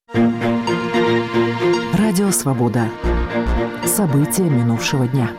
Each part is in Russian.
Радио «Свобода». События минувшего дня.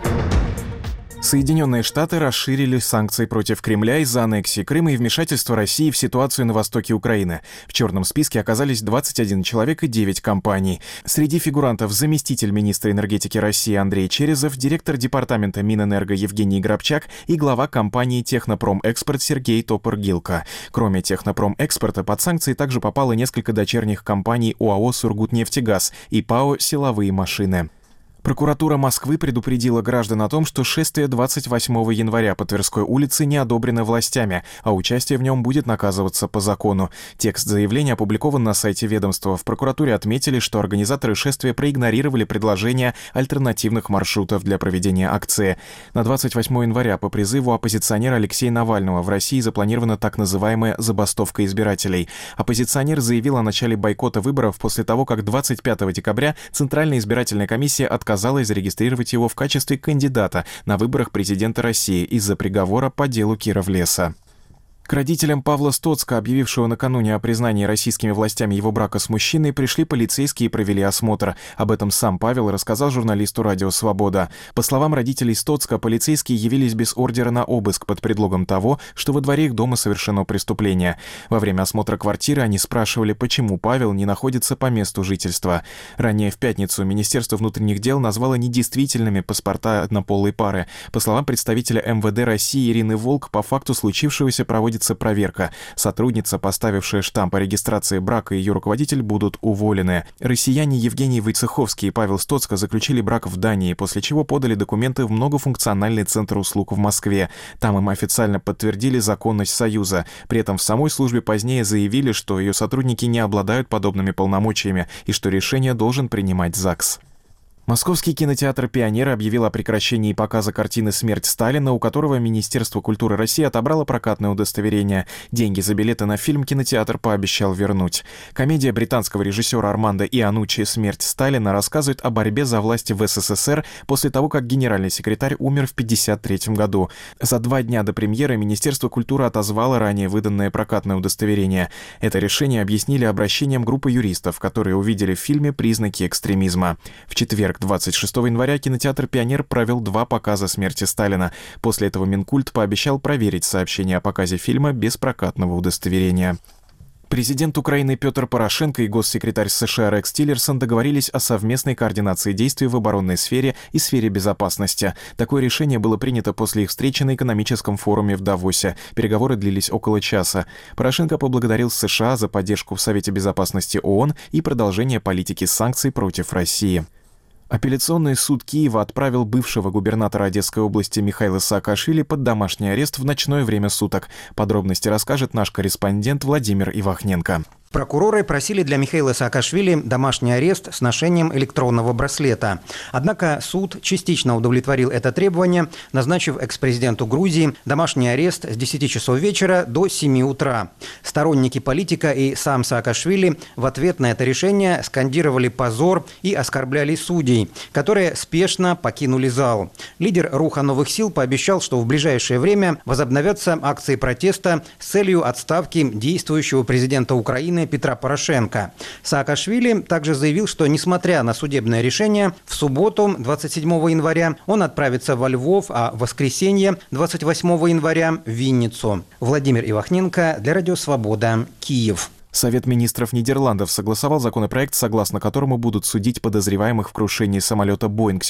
Соединенные Штаты расширили санкции против Кремля из-за аннексии Крыма и вмешательства России в ситуацию на востоке Украины. В черном списке оказались 21 человек и 9 компаний. Среди фигурантов заместитель министра энергетики России Андрей Черезов, директор департамента Минэнерго Евгений Грабчак и глава компании «Технопромэкспорт» Сергей Топор-Гилко. Кроме «Технопромэкспорта» под санкции также попало несколько дочерних компаний ОАО «Сургутнефтегаз» и ПАО «Силовые машины». Прокуратура Москвы предупредила граждан о том, что шествие 28 января по Тверской улице не одобрено властями, а участие в нем будет наказываться по закону. Текст заявления опубликован на сайте ведомства. В прокуратуре отметили, что организаторы шествия проигнорировали предложения альтернативных маршрутов для проведения акции. На 28 января по призыву оппозиционера Алексея Навального в России запланирована так называемая забастовка избирателей. Оппозиционер заявил о начале бойкота выборов после того, как 25 декабря Центральная избирательная комиссия отказалась зарегистрировать его в качестве кандидата на выборах президента России из-за приговора по делу Кировлеса. К родителям Павла Стоцка, объявившего накануне о признании российскими властями его брака с мужчиной, пришли полицейские и провели осмотр. Об этом сам Павел рассказал журналисту «Радио Свобода». По словам родителей Стоцка, полицейские явились без ордера на обыск под предлогом того, что во дворе их дома совершено преступление. Во время осмотра квартиры они спрашивали, почему Павел не находится по месту жительства. Ранее в пятницу Министерство внутренних дел назвало недействительными паспорта однополой пары. По словам представителя МВД России Ирины Волк, по факту случившегося проводится проверка. Сотрудница, поставившая штамп о регистрации брака, и ее руководитель будут уволены. Россияне Евгений Войцеховский и Павел Стоцко заключили брак в Дании, после чего подали документы в многофункциональный центр услуг в Москве. Там им официально подтвердили законность союза. При этом в самой службе позднее заявили, что ее сотрудники не обладают подобными полномочиями и что решение должен принимать ЗАГС. Московский кинотеатр «Пионер» объявил о прекращении показа картины «Смерть Сталина», у которого Министерство культуры России отобрало прокатное удостоверение. Деньги за билеты на фильм кинотеатр пообещал вернуть. Комедия британского режиссера Армандо Ианнуччи «Смерть Сталина» рассказывает о борьбе за власть в СССР после того, как генеральный секретарь умер в 1953 году. За 2 дня до премьеры Министерство культуры отозвало ранее выданное прокатное удостоверение. Это решение объяснили обращением группы юристов, которые увидели в фильме признаки экстремизма. В четверг, 26 января, кинотеатр «Пионер» провел 2 показа «Смерти Сталина». После этого Минкульт пообещал проверить сообщение о показе фильма без прокатного удостоверения. Президент Украины Петр Порошенко и госсекретарь США Рекс Тиллерсон договорились о совместной координации действий в оборонной сфере и сфере безопасности. Такое решение было принято после их встречи на экономическом форуме в Давосе. Переговоры длились около часа. Порошенко поблагодарил США за поддержку в Совете безопасности ООН и продолжение политики санкций против России. Апелляционный суд Киева отправил бывшего губернатора Одесской области Михаила Саакашвили под домашний арест в ночное время суток. Подробности расскажет наш корреспондент Владимир Ивахненко. Прокуроры просили для Михаила Саакашвили домашний арест с ношением электронного браслета. Однако суд частично удовлетворил это требование, назначив экс-президенту Грузии домашний арест с 10 часов вечера до 7 утра. Сторонники политика и сам Саакашвили в ответ на это решение скандировали «позор» и оскорбляли судей, которые спешно покинули зал. Лидер Руха новых сил пообещал, что в ближайшее время возобновятся акции протеста с целью отставки действующего президента Украины Петра Порошенко. Саакашвили также заявил, что, несмотря на судебное решение, в субботу, 27 января, он отправится во Львов, а в воскресенье, 28 января, в Винницу. Владимир Ивахненко для Радио Свобода, Киев. Совет министров Нидерландов согласовал законопроект, согласно которому будут судить подозреваемых в крушении самолета Boeing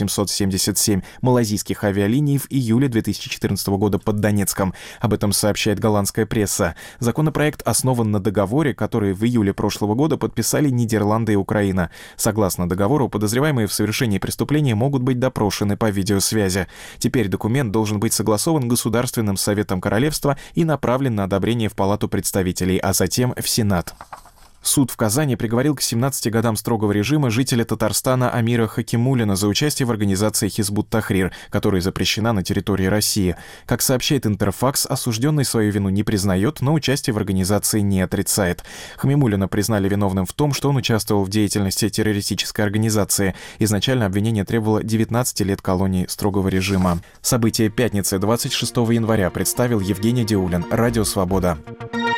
777 малайзийских авиалиний в июле 2014 года под Донецком. Об этом сообщает голландская пресса. Законопроект основан на договоре, который в июле прошлого года подписали Нидерланды и Украина. Согласно договору, подозреваемые в совершении преступления могут быть допрошены по видеосвязи. Теперь документ должен быть согласован Государственным советом королевства и направлен на одобрение в Палату представителей, а затем в Сенат. Суд в Казани приговорил к 17 годам строгого режима жителя Татарстана Амира Хакимуллина за участие в организации Хизбут-Тахрир, которая запрещена на территории России. Как сообщает Интерфакс, осужденный свою вину не признает, но участие в организации не отрицает. Хамимуллина признали виновным в том, что он участвовал в деятельности террористической организации. Изначально обвинение требовало 19 лет колонии строгого режима. События пятницы 26 января представил Евгений Диулин, Радио Свобода.